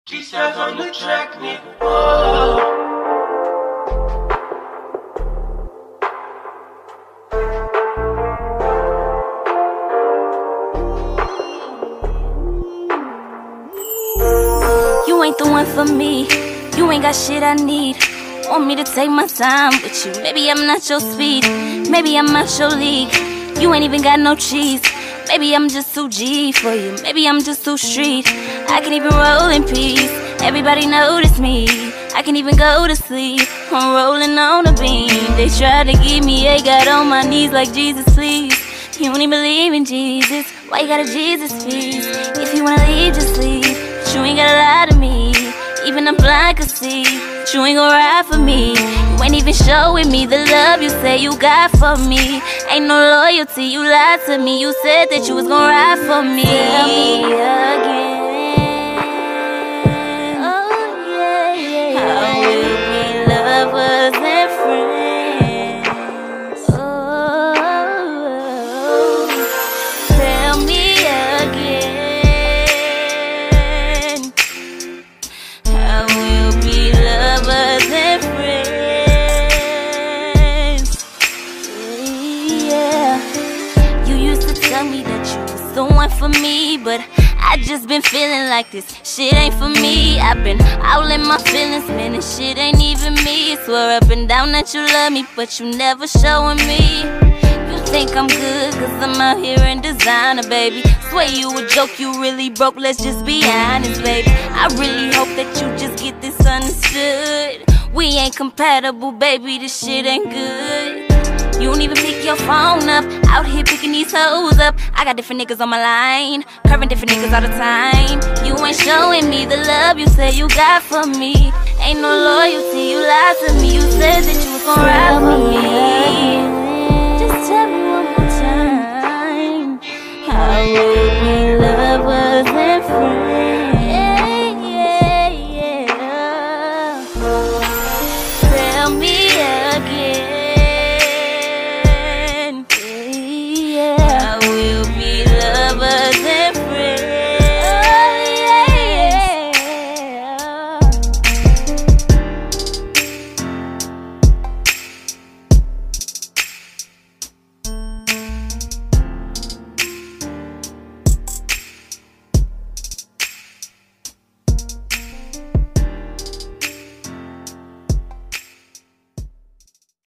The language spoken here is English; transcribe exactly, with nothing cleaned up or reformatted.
G-Styles on the track, nigga. Whoa. You ain't the one for me. You ain't got shit I need. Want me to take my time with you. Maybe I'm not your speed. Maybe I'm not your league. You ain't even got no cheese. Maybe I'm just too G for you. Maybe I'm just too street. I can even roll in peace. Everybody notice me. I can even go to sleep. I'm rolling on a beam. They try to give me a God on my knees like Jesus, please. You don't even believe in Jesus. Why you got a Jesus feast? If you wanna leave, just leave. But you ain't gotta lie to me. Even a blind could see. But you ain't gon' ride for me. You ain't even showing me the love you say you got for me. Ain't no loyalty, you lied to me. You said that you was gon' ride for me. Tell me again. Oh yeah, yeah, yeah. How will we lovers and friends? Oh, tell me again. How will we lovers and friends? Yeah. You used to tell me that you was the one for me, but I just been feeling like this shit ain't for me. I've been out in my feelings, man, this shit ain't even me. Swear up and down that you love me, but you never showing me. You think I'm good, cause I'm out here in designer, baby. Swear you a joke, you really broke, let's just be honest, baby. I really hope that you just get this understood. We ain't compatible, baby, this shit ain't good. You don't even pick your phone up. Out here picking these hoes up. I got different niggas on my line, curving different niggas all the time. You ain't showing me the love you say you got for me. Ain't no loyalty, you lied to me. You said that you was gon' ride for me. Just tell me one more time. How will we